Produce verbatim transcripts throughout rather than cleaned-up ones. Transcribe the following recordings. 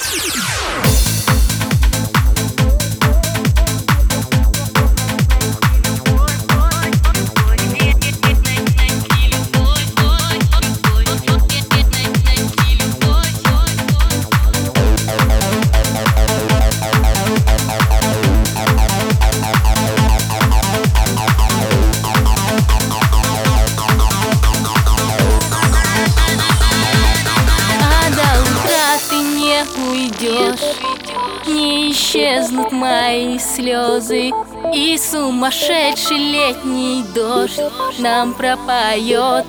Уйдешь, не исчезнут мои слезы, и сумасшедший летний дождь нам пропоет.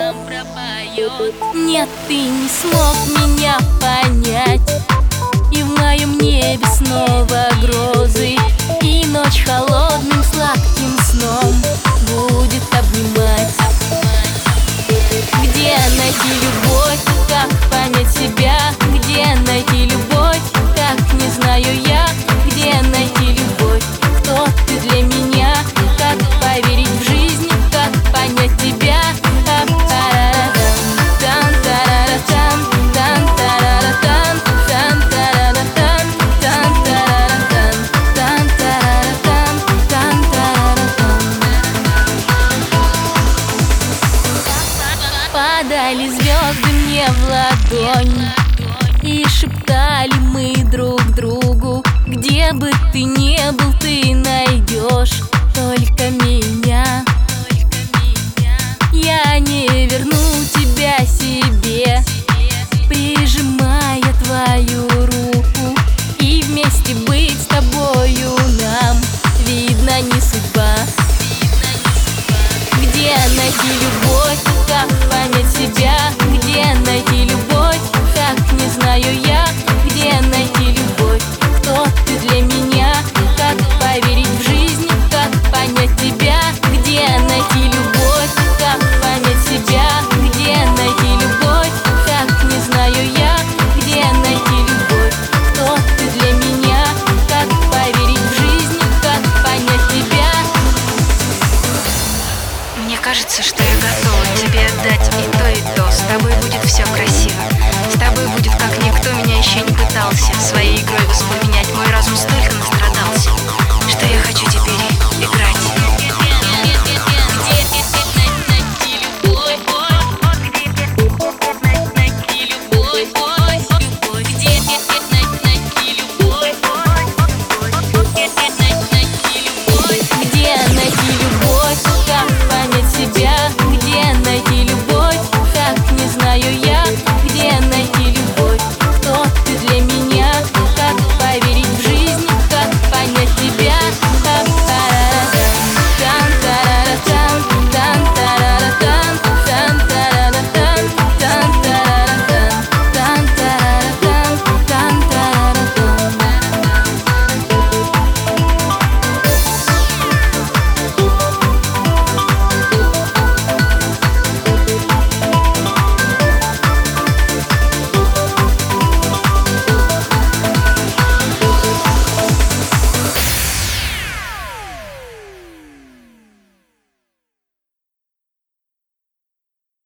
Нет, ты не смог меня понять, и в моем небе снова грозы, и ночь холодным сладким сном будет обнимать. Где найти любовь, как понять себя? Где найти любовь, как не знаю я? Где найти любовь, кто ты для меня? Как поверить в жизнь, как понять тебя? Падали звезды мне в ладонь, и шептали мы друг другу: где бы ты ни был, ты найдешь